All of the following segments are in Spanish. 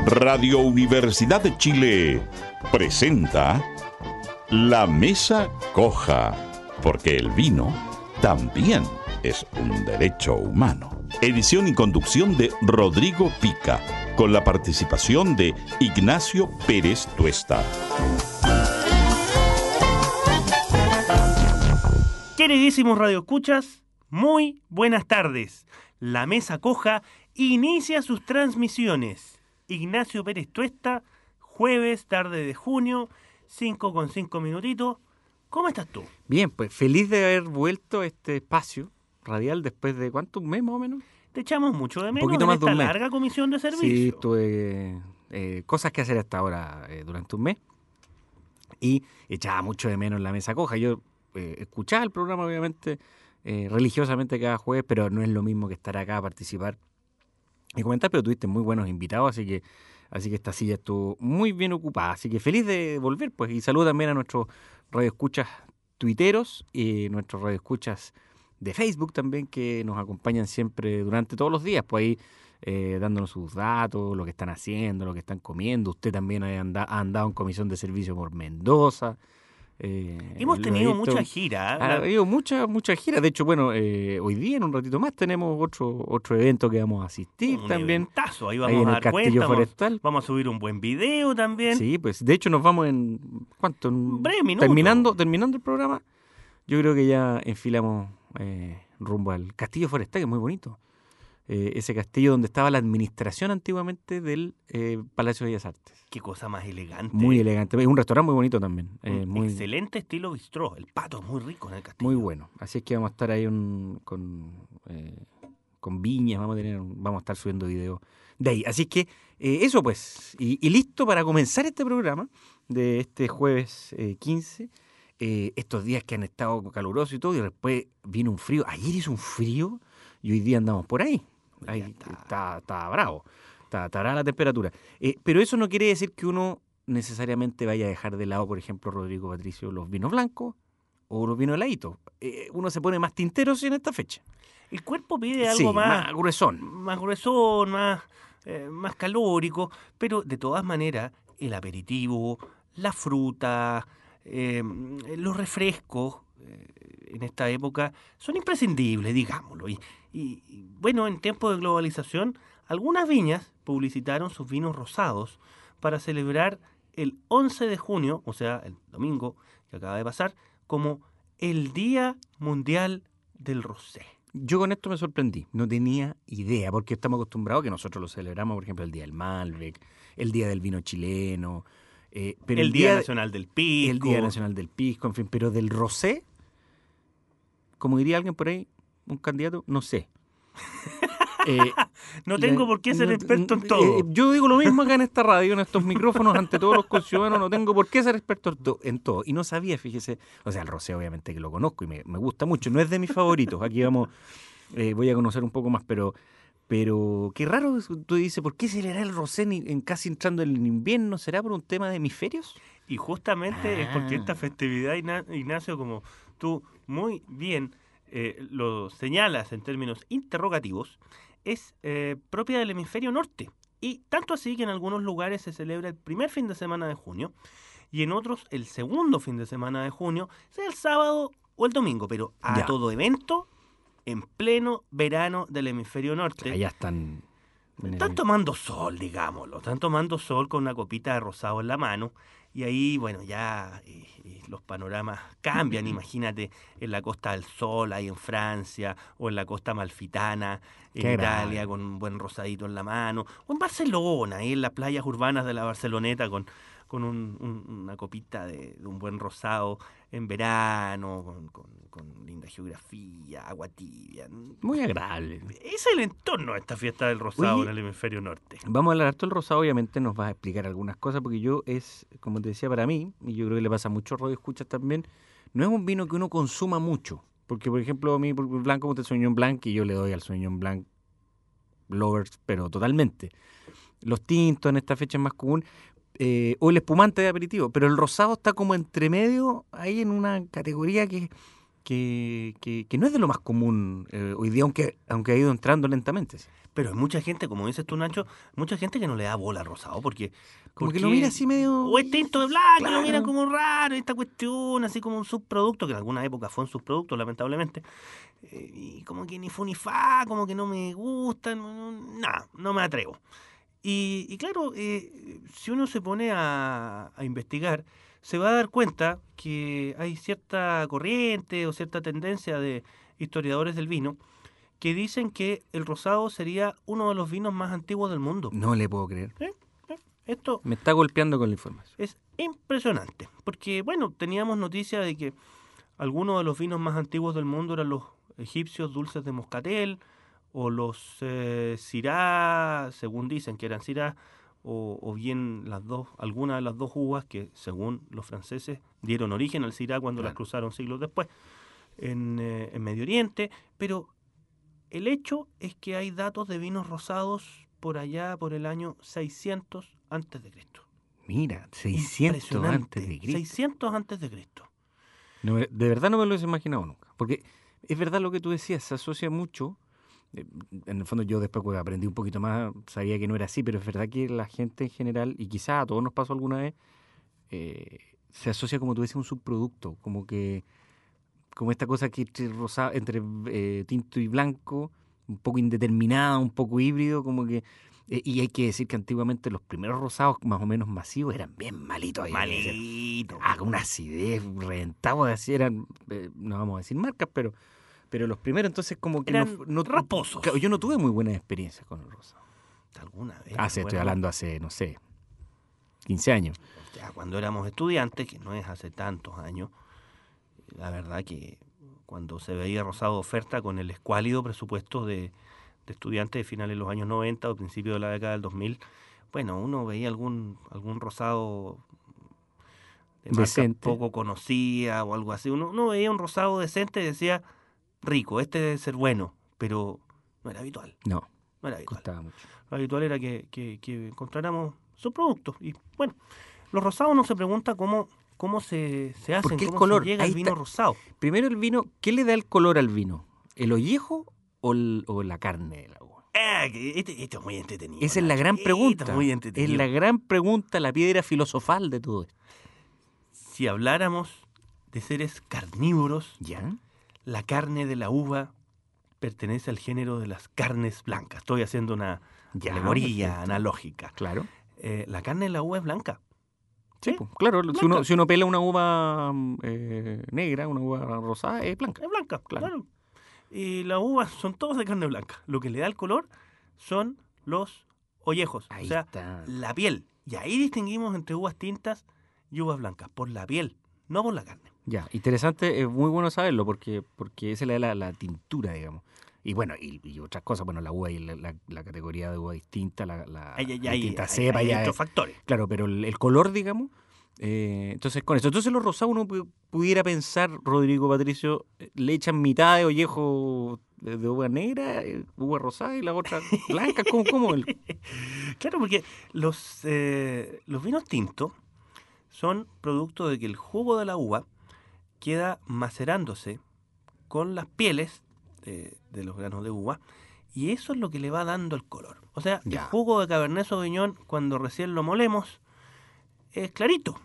Radio Universidad de Chile presenta La Mesa Coja, porque el vino también es un derecho humano. Edición y conducción de Rodrigo Pica, con la participación de Ignacio Pérez Tuesta. Queridísimos radioescuchas, muy buenas tardes. La Mesa Coja inicia sus transmisiones. Ignacio Pérez Tuesta, jueves, tarde de junio, 5:05 minutitos. ¿Cómo estás tú? Bien, pues feliz de haber vuelto a este espacio radial después de ¿cuánto? ¿Un mes más o menos? Te echamos mucho de menos poquito en más de esta un mes. larga comisión de servicio. Sí, tuve cosas que hacer hasta ahora durante un mes y echaba mucho de menos La Mesa Coja. Yo escuchaba el programa obviamente religiosamente cada jueves, pero no es lo mismo que estar acá a participar y comentar, pero tuviste muy buenos invitados, así que esta silla estuvo muy bien ocupada, así que feliz de volver, pues, y saludo también a nuestros radioescuchas tuiteros y nuestros radioescuchas de Facebook también, que nos acompañan siempre durante todos los días, pues ahí dándonos sus datos, lo que están haciendo, lo que están comiendo. Usted también ha andado en comisión de servicio por Mendoza. Hemos tenido mucha gira. Ha habido mucha gira. De hecho, bueno, hoy día en un ratito más tenemos otro evento que vamos a asistir un también. Eventazo. Ahí Ahí vamos en a el dar Castillo cuenta, Forestal. Vamos a subir un buen video también. Sí, pues de hecho nos vamos en ¿cuánto? En breve minuto. Terminando el programa, yo creo que ya enfilamos rumbo al Castillo Forestal, que es muy bonito. Ese castillo donde estaba la administración antiguamente del Palacio de Bellas Artes. Qué cosa más elegante. Muy elegante. Es un restaurante muy bonito también. Muy excelente estilo bistró. El pato es muy rico en el castillo. Muy bueno. Así es que vamos a estar ahí con viñas, vamos a estar subiendo videos de ahí. Así es que eso pues. Y listo para comenzar este programa de este jueves 15. Estos días que han estado calurosos y todo, y después vino un frío. Ayer hizo un frío y hoy día andamos por ahí. Ahí está bravo. Está brava la temperatura. Pero eso no quiere decir que uno necesariamente vaya a dejar de lado, por ejemplo, Rodrigo Patricio, los vinos blancos o los vinos heladitos. Uno se pone más tinteros en esta fecha. El cuerpo pide algo más gruesón. Más gruesón, más calórico, pero de todas maneras el aperitivo, la fruta, los refrescos en esta época son imprescindibles, digámoslo. Y bueno, en tiempos de globalización, algunas viñas publicitaron sus vinos rosados para celebrar el 11 de junio, o sea, el domingo que acaba de pasar, como el Día Mundial del Rosé. Yo con esto me sorprendí, no tenía idea, porque estamos acostumbrados que nosotros lo celebramos, por ejemplo, el Día del Malbec, el Día del Vino Chileno, pero el Día Nacional del Pisco. El Día Nacional del Pisco, en fin, pero del rosé, como diría alguien por ahí, un candidato, no sé. No tengo por qué ser experto en todo. Yo digo lo mismo acá en esta radio, en estos micrófonos, ante todos los conciudadanos, no tengo por qué ser experto en todo. Y no sabía, fíjese, o sea, el rosé obviamente que lo conozco y me gusta mucho, no es de mis favoritos. Aquí voy a conocer un poco más, pero qué raro, tú dices, ¿por qué celebrar el rosé en casi entrando el invierno? ¿Será por un tema de hemisferios? Y justamente es porque esta festividad, Ignacio, como tú muy bien lo señalas en términos interrogativos, es propia del hemisferio norte. Y tanto así que en algunos lugares se celebra el primer fin de semana de junio y en otros el segundo fin de semana de junio, sea el sábado o el domingo, pero a todo evento en pleno verano del hemisferio norte. Allá están tomando sol, digámoslo. Están tomando sol con una copita de rosado en la mano. Y ahí, bueno, ya los panoramas cambian. Imagínate en la Costa del Sol, ahí en Francia, o en la Costa Amalfitana, en Italia, con un buen rosadito en la mano. O en Barcelona, ahí en las playas urbanas de la Barceloneta, con una copita de un buen rosado en verano, con linda geografía, agua tibia. Muy agradable. Es el entorno de esta fiesta del rosado en el hemisferio norte. Vamos a hablar harto del rosado, obviamente nos vas a explicar algunas cosas, porque como te decía, para mí, y yo creo que le pasa a muchos radioescuchas también, no es un vino que uno consuma mucho. Porque, por ejemplo, a mí, por blanco, me gusta el Sauvignon Blanc, y yo le doy al Sauvignon Blanc lovers, pero totalmente. Los tintos en esta fecha es más común, o el espumante de aperitivo, pero el rosado está como entre medio, ahí en una categoría que que no es de lo más común hoy día, aunque ha ido entrando lentamente. ¿Sí? Pero hay mucha gente, como dices tú, Nacho, mucha gente que no le da bola al rosado, Como que lo mira así medio... O es tinto de blanco, Claro. lo miran como raro, esta cuestión, así como un subproducto, que en alguna época fue un subproducto, lamentablemente. Y como que ni fu ni fa, como que no me gusta, nada, no me atrevo. Y claro, si uno se pone a investigar, se va a dar cuenta que hay cierta corriente o cierta tendencia de historiadores del vino que dicen que el rosado sería uno de los vinos más antiguos del mundo. No le puedo creer. Esto Me está golpeando con la información. es impresionante, porque bueno, teníamos noticia de que algunos de los vinos más antiguos del mundo eran los egipcios dulces de moscatel, o los Syrah, según dicen que eran Syrah, o bien algunas de las dos uvas que, según los franceses, dieron origen al Syrah cuando las cruzaron siglos después en Medio Oriente. Pero el hecho es que hay datos de vinos rosados por allá, por el año 600 antes de Cristo. Mira, 600 antes de Cristo. 600 antes de Cristo. No, de verdad no me lo hubiese imaginado nunca. Porque es verdad lo que tú decías, se asocia mucho. En el fondo yo después cuando aprendí un poquito más sabía que no era así, pero es verdad que la gente en general, y quizás a todos nos pasó alguna vez, se asocia, como tú decías, un subproducto, como esta cosa que entre tinto y blanco, un poco indeterminada, un poco híbrido, como que... y hay que decir que antiguamente los primeros rosados más o menos masivos eran bien malitos. Malito. Con una acidez, reventados, así eran, no vamos a decir marcas, pero los primeros entonces como que eran no raposos. Claro, yo no tuve muy buenas experiencias con el rosado. ¿Alguna vez? Estoy Bueno, hablando hace, no sé, 15 años. ya cuando éramos estudiantes, que no es hace tantos años, la verdad que cuando se veía rosado de oferta con el escuálido presupuesto de estudiantes de finales de los años 90 o principios de la década del 2000, bueno, uno veía algún rosado de marca Decente. poco conocida o algo así. Uno veía un rosado decente y decía, rico, este debe ser bueno, pero no era habitual. No era habitual. costaba mucho. Lo habitual era que encontráramos sus productos. Y bueno, los rosados uno se pregunta cómo se hacen, Porque el cómo color, se llega ahí al vino está. rosado. Primero el vino, ¿qué le da el color al vino? ¿El ollejo o la carne de la uva? Esto es muy entretenido. Esa es la Nacho. gran pregunta. Esto es muy entretenido. Es la gran pregunta, la piedra filosofal de todo esto. Si habláramos de seres carnívoros, ¿Ya? la carne de la uva pertenece al género de las carnes blancas. Estoy haciendo una Ya, alegoría perfecto. analógica. Claro. La carne de la uva es blanca. Sí, ¿Sí? pues, claro. Blanca. Si uno pela una uva negra, una uva rosada, es blanca. Es blanca, Claro. claro. Y las uvas son todas de carne blanca. Lo que le da el color son los ollejos, Ahí o sea, está. la piel. Y ahí distinguimos entre uvas tintas y uvas blancas, por la piel, no por la carne. Ya, interesante, es muy bueno saberlo porque esa le da la tintura, digamos. Y bueno, y otras cosas, bueno, la uva y la categoría de uva distinta, la distinta cepa, hay ya otros factores. claro, pero el color, digamos, entonces con eso. Entonces los rosados uno pudiera pensar, Rodrigo Patricio, le echan mitad de ollejo de uva negra, uva rosada y la otra blanca, ¿cómo? Claro, porque los vinos tintos son producto de que el jugo de la uva queda macerándose con las pieles de los granos de uva, y eso es lo que le va dando el color. O sea, Ya. el jugo de Cabernet Sauvignon, cuando recién lo molemos, es clarito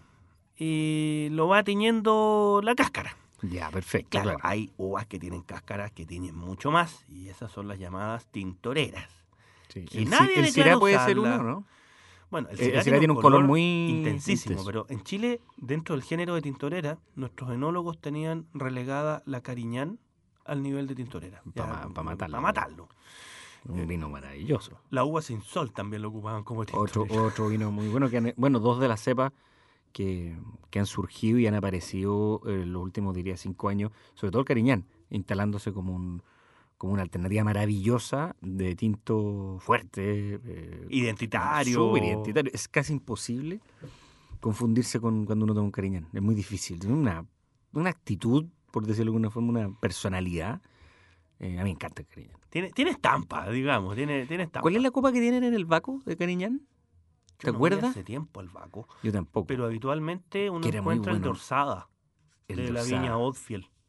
y lo va tiñendo la cáscara. Ya, perfecto, Claro, claro. hay uvas que tienen cáscaras que tienen mucho más, y esas son las llamadas tintoreras. Sí. que nadie El declara Syrah puede ser usarla. uno, ¿no? Bueno, el Syrah Syrah tiene un color muy intensísimo, intenso. pero en Chile, dentro del género de tintorera, nuestros enólogos tenían relegada la Cariñán al nivel de tintorera. Pa matarlo. Para matarlo. Un vino maravilloso. La uva sin sol también lo ocupaban como tintorera. Otro vino muy bueno. Dos de las cepas que han surgido y han aparecido en los últimos, diría, 5 años, sobre todo el Cariñán, instalándose como una alternativa maravillosa de tinto fuerte. Identitario. Súper identitario. Es casi imposible confundirse cuando uno toma un Cariñán. Es muy difícil. Tiene una actitud, por decirlo de alguna forma, una personalidad. A mí me encanta el Cariñán. Tiene estampa, digamos. Tiene estampa. ¿Cuál es la copa que tienen en el Baco de Cariñán? Yo ¿Te no voy acuerdas? hace tiempo al Baco, Yo tampoco. pero habitualmente uno Que era muy encuentra el bueno. dorsada El de la Dorsada. viña Oldfield.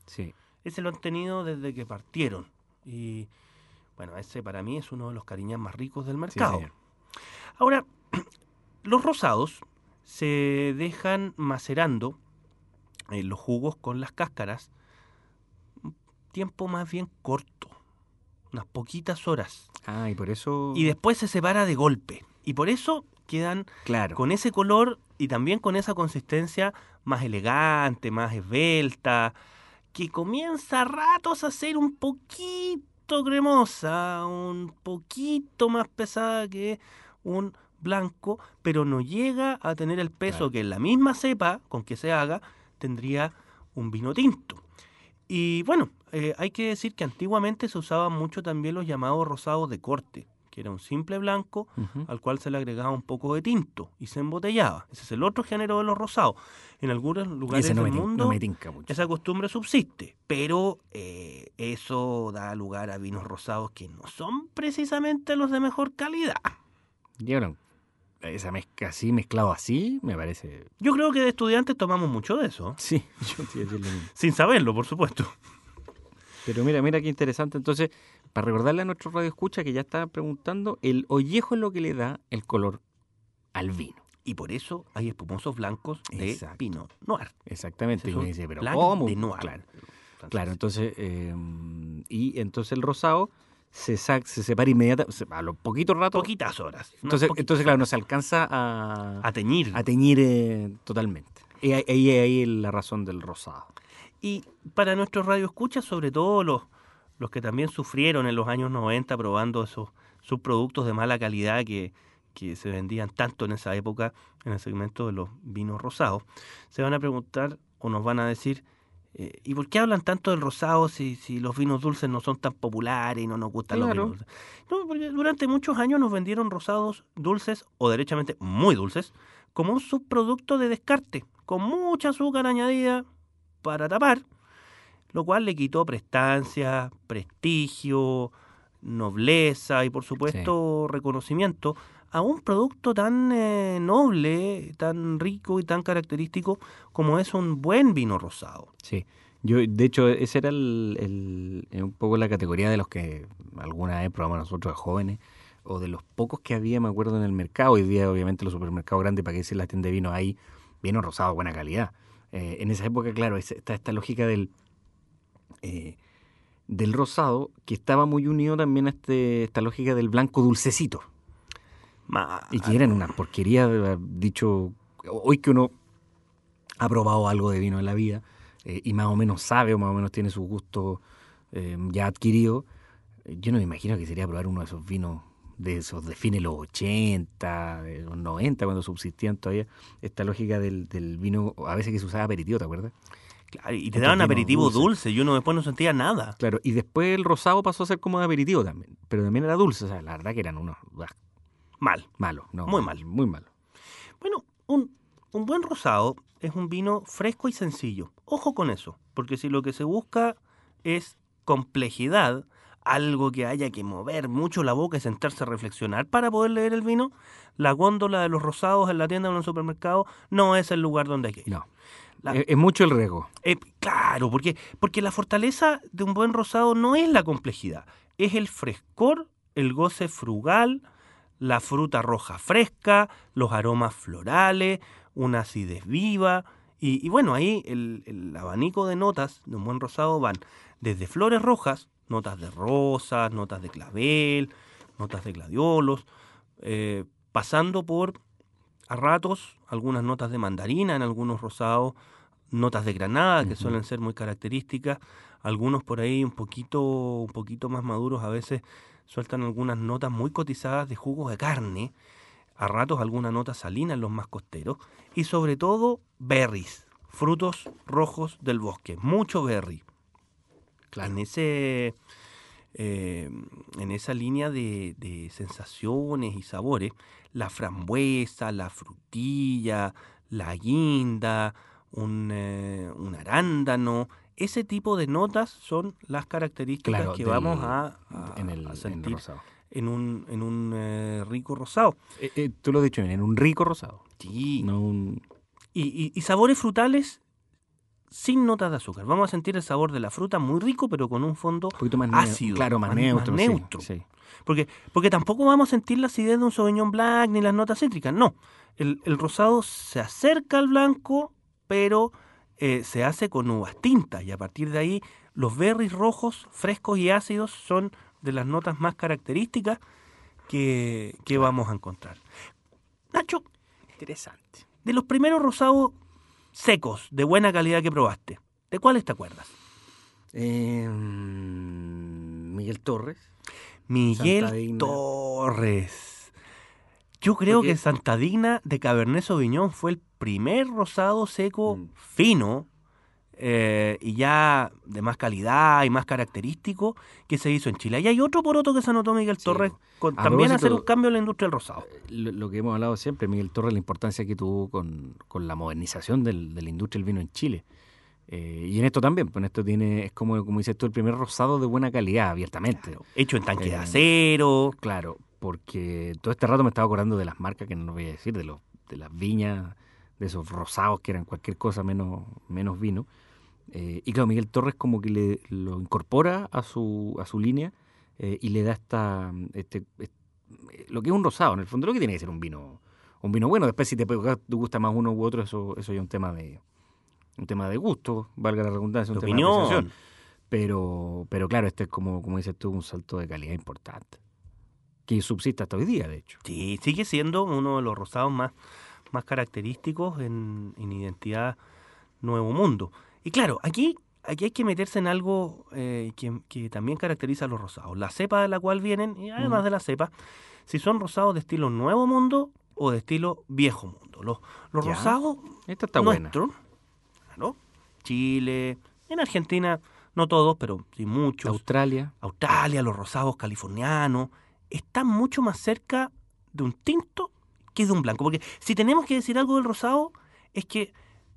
Sí. Ese lo han tenido desde que partieron. Y bueno, ese para mí es uno de los cariñas más ricos del Sí, mercado. señor. Ahora, los rosados se dejan macerando los jugos con las cáscaras un tiempo más bien corto, unas poquitas horas. Ah, y por eso... Y después se separa de golpe. Y por eso quedan Claro. con ese color y también con esa consistencia más elegante, más esbelta, que comienza a ratos a ser un poquito cremosa, un poquito más pesada que un blanco, pero no llega a tener el peso Claro. que en la misma cepa con que se haga tendría un vino tinto. Y bueno, hay que decir que antiguamente se usaban mucho también los llamados rosados de corte, que era un simple blanco Ujú. al cual se le agregaba un poco de tinto y se embotellaba. Ese es el otro género de los rosados. En algunos lugares Ese no del me, mundo no me tinca mucho. esa costumbre subsiste, pero eso da lugar a vinos rosados que no son precisamente los de mejor calidad. Yo no, esa mezcla así, mezclado así, me parece... Yo creo que de estudiantes tomamos mucho de eso, Sí, yo te iba a decir lo mismo. sin saberlo, por supuesto. Pero mira qué interesante. Entonces, para recordarle a nuestro radio escucha que ya estaban preguntando, el ollejo es lo que le da el color al vino. Y por eso hay espumosos blancos de Exacto. Pinot Noir. Exactamente. Ese Y es uno un dice, pero Blanc ¿cómo? de Noir. Claro, Francés. claro. Entonces, y entonces el rosado se separa inmediatamente, a los poquitos ratos. Poquitas horas. unas Entonces, poquitas claro, no horas. se alcanza a A teñir. teñir totalmente. Y ahí la razón del rosado. Y para nuestros radioescuchas, sobre todo los que también sufrieron en los años 90 probando esos subproductos de mala calidad que se vendían tanto en esa época en el segmento de los vinos rosados, se van a preguntar o nos van a decir, ¿y por qué hablan tanto del rosado si los vinos dulces no son tan populares y no nos gustan Claro. los vinos dulces? No, porque durante muchos años nos vendieron rosados dulces o derechamente muy dulces como un subproducto de descarte, con mucha azúcar añadida para tapar, lo cual le quitó prestancia, prestigio, nobleza y por supuesto reconocimiento a un producto tan noble, tan rico y tan característico como es un buen vino rosado. Sí. Yo, de hecho, ese era un poco la categoría de los que alguna vez probamos nosotros de jóvenes, o de los pocos que había, me acuerdo, en el mercado. Hoy día, obviamente, los supermercados grandes, para que decir las tiendas de vino, hay vino rosado de buena calidad. En esa época, claro, está esta lógica del rosado, que estaba muy unido también a esta lógica del blanco dulcecito. Y que eran una porquería, dicho, hoy que uno ha probado algo de vino en la vida y más o menos sabe o más o menos tiene su gusto ya adquirido, yo no me imagino que sería probar uno de esos vinos de esos de fines de los 80, de los 90, cuando subsistían todavía esta lógica del vino, a veces que se usaba aperitivo, ¿te acuerdas? Claro, y te Estos daban vinos aperitivo dulces. dulce y uno después no sentía nada. Claro, y después el rosado pasó a ser como de aperitivo también, pero también era dulce, o sea, la verdad que eran unos Mal. malos, ¿no? Muy mal. Muy malos. Bueno, un buen rosado es un vino fresco y sencillo. Ojo con eso, porque si lo que se busca es complejidad, algo que haya que mover mucho la boca y sentarse a reflexionar para poder leer el vino, la góndola de los rosados en la tienda o en el supermercado no es el lugar donde hay que ir. No, La- es mucho el riesgo. Claro, porque la fortaleza de un buen rosado no es la complejidad, es el frescor, el goce frugal, la fruta roja fresca, los aromas florales, una acidez viva. Y bueno, ahí el abanico de notas de un buen rosado van desde flores rojas, notas de rosas, notas de clavel, notas de gladiolos, pasando por, a ratos, algunas notas de mandarina en algunos rosados, notas de granada que suelen ser muy características, algunos por ahí un poquito más maduros a veces sueltan algunas notas muy cotizadas de jugos de carne, a ratos alguna nota salina en los más costeros, y sobre todo berries, frutos rojos del bosque, mucho berry. Claro. En esa línea de sensaciones y sabores, la frambuesa, la frutilla, la guinda, un arándano, ese tipo de notas son las características Claro, que del- vamos a en el sentir rosado. en un rico rosado. Tú lo has dicho bien, en un rico rosado. Sí. No un... Y sabores frutales sin notas de azúcar. Vamos a sentir el sabor de la fruta muy rico, pero con un fondo Un poquito más ácido. claro, más neutro. Más sí, neutro. sí. Porque tampoco vamos a sentir la acidez de un Sauvignon Blanc ni las notas cítricas, no. El rosado se acerca al blanco, pero se hace con uvas tintas, y a partir de ahí los berries rojos, frescos y ácidos son de las notas más características que vamos a encontrar. Nacho, Interesante. de los primeros rosados secos, de buena calidad que probaste, ¿de cuáles te acuerdas? Miguel Torres. Miguel Santadina. Torres. Yo creo Porque- que Santadina de Cabernet Sauvignon fue el primer rosado seco fino y ya de más calidad y más característico que se hizo en Chile. Y hay otro poroto que se anotó Miguel Sí. Torres con A también propósito, hacer un cambio en la industria del rosado. Lo que hemos hablado siempre, Miguel Torres, la importancia que tuvo con la modernización de la industria del vino en Chile. Y en esto también, pues en esto es como dices tú, el primer rosado de buena calidad, abiertamente. Hecho en tanque de Eh, acero. Claro, porque todo este rato me estaba acordando de las marcas que no voy a decir, de las viñas, de esos rosados que eran cualquier cosa menos vino. Y claro, Miguel Torres como que lo incorpora a su línea y le da lo que es un rosado, en el fondo lo que tiene que ser un vino bueno. Después si te gusta más uno u otro, eso ya es un tema de gusto, valga la redundancia, un De tema de opinión. apreciación. Pero claro, este es como dices tú, un salto de calidad importante, que subsiste hasta hoy día, de hecho. Sí, sigue siendo uno de los rosados más característicos en identidad Nuevo Mundo. Y claro, aquí hay que meterse en algo que también caracteriza a los rosados. La cepa de la cual vienen, y además de la cepa, si son rosados de estilo Nuevo Mundo o de estilo Viejo Mundo. Los Ya. rosados Esta está buena. nuestros, claro, Chile, en Argentina, no todos, pero sí muchos. Australia. Australia, los rosados californianos, están mucho más cerca de un tinto que de un blanco. Porque si tenemos que decir algo del rosado, es que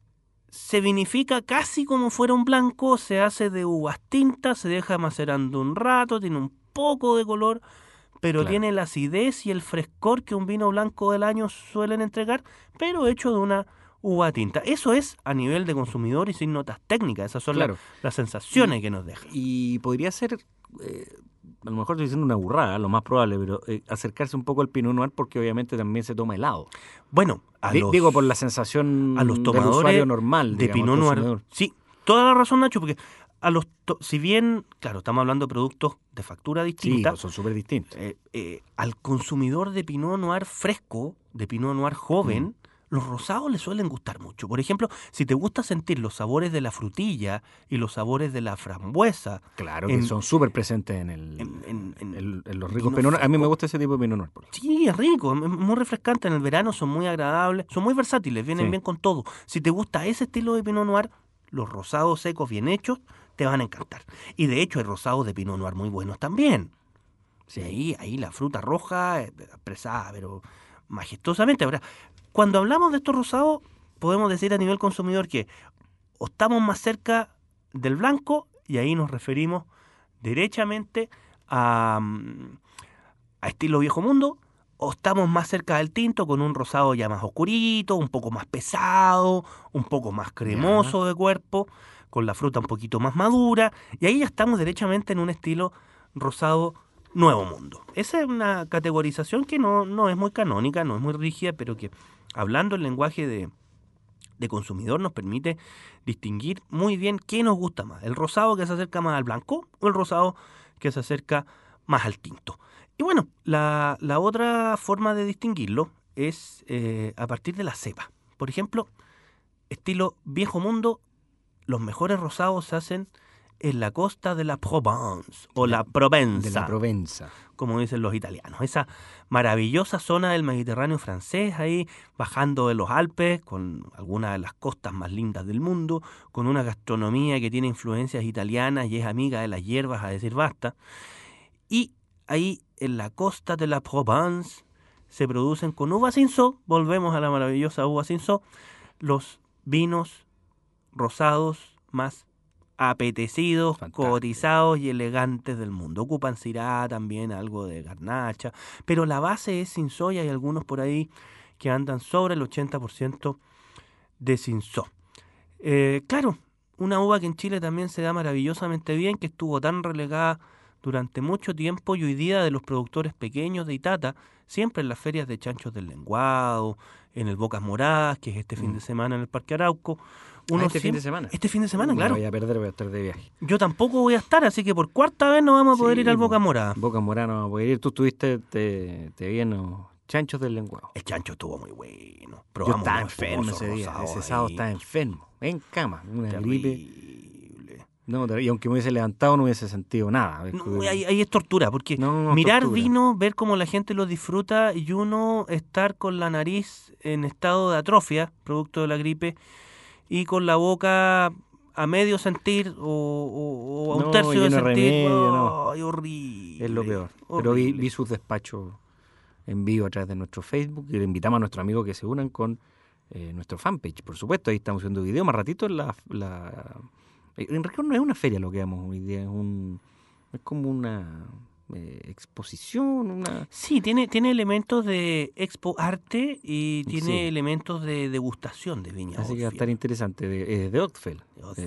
se vinifica casi como fuera un blanco, se hace de uvas tintas, se deja macerando un rato, tiene un poco de color, pero Claro. tiene la acidez y el frescor que un vino blanco del año suelen entregar, pero hecho de una uva tinta. Eso es a nivel de consumidor y sin notas técnicas. Esas son Claro. las sensaciones que nos deja. Y podría ser, a lo mejor estoy diciendo una burrada, lo más probable, pero acercarse un poco al Pinot Noir porque obviamente también se toma helado. Bueno, Digo, por la sensación a los del tomadores usuario normal, de digamos, Pinot Noir. consumidor. Sí, toda la razón, Nacho, porque si bien, claro, estamos hablando de productos de factura Sí, distinta, pues son súper distintos. al consumidor de Pinot Noir fresco, de Pinot Noir joven, los rosados le suelen gustar mucho. Por ejemplo, si te gusta sentir los sabores de la frutilla y los sabores de la frambuesa, Claro, en- que son súper presentes en los ricos vino Pinot Noir. A mí me fresco. gusta ese tipo de Pinot Noir. por ejemplo. sí, es rico, es muy refrescante. En el verano son muy agradables, son muy versátiles, vienen Sí. bien con todo. Si te gusta ese estilo de Pinot Noir, los rosados secos bien hechos te van a encantar. Y de hecho hay rosados de Pinot Noir muy buenos también. Sí, ahí la fruta roja expresada, pero majestuosamente. Ahora, cuando hablamos de estos rosados, podemos decir a nivel consumidor que o estamos más cerca del blanco, y ahí nos referimos derechamente a estilo viejo mundo, o estamos más cerca del tinto con un rosado ya más oscurito, un poco más pesado, un poco más cremoso de cuerpo, con la fruta un poquito más madura, y ahí ya estamos derechamente en un estilo rosado nuevo mundo. Esa es una categorización que no es muy canónica, no es muy rígida, pero que hablando el lenguaje de consumidor nos permite distinguir muy bien qué nos gusta más, el rosado que se acerca más al blanco o el rosado que se acerca más al tinto. Y bueno, la otra forma de distinguirlo es a partir de la cepa. Por ejemplo, estilo viejo mundo, los mejores rosados se hacen en la costa de la Provence o la Provenza, De la Provenza. como dicen los italianos. Esa maravillosa zona del Mediterráneo francés, ahí bajando de los Alpes, con algunas de las costas más lindas del mundo, con una gastronomía que tiene influencias italianas y es amiga de las hierbas, a decir basta. Y ahí en la costa de la Provence se producen con uva cinsault, volvemos a la maravillosa uva cinsault, los vinos rosados más apetecidos, Fantástico. cotizados y elegantes del mundo. Ocupan Syrah también, algo de garnacha, pero la base es cinsault y hay algunos por ahí que andan sobre el 80% de cinsault. Claro, una uva que en Chile también se da maravillosamente bien, que estuvo tan relegada durante mucho tiempo y hoy día de los productores pequeños de Itata, siempre en las ferias de chanchos del Lenguado, en el Bocas Moradas, que es este fin de semana en el Parque Arauco. Fin de semana. Este fin de semana, claro. No voy a perder, voy a estar de viaje. Yo tampoco voy a estar, así que por cuarta vez no vamos a poder ir al Bocas Moradas. Bocas Moradas no vamos a poder ir. Tú estuviste, te vi en los chanchos del Lenguado. El chancho estuvo muy bueno. Yo estaba enfermo ese día. Ese sábado estaba enfermo, en cama, una gripe. No, y aunque me hubiese levantado no hubiese sentido nada. No, ahí es tortura, porque mirar tortura. Vino, ver cómo la gente lo disfruta y uno estar con la nariz en estado de atrofia, producto de la gripe, y con la boca a medio sentir o a un tercio de sentir. Remedio, ¡ay, horrible! Es lo peor. Horrible. Pero vi sus despachos en vivo a través de nuestro Facebook y le invitamos a nuestros amigos que se unan con nuestro fanpage. Por supuesto, ahí estamos haciendo video. Más ratito en en realidad no es una feria lo que vamos hoy día, es como una exposición. Sí, tiene elementos de expo arte y tiene elementos de degustación de viña. Así que va a estar interesante, de Oldfield.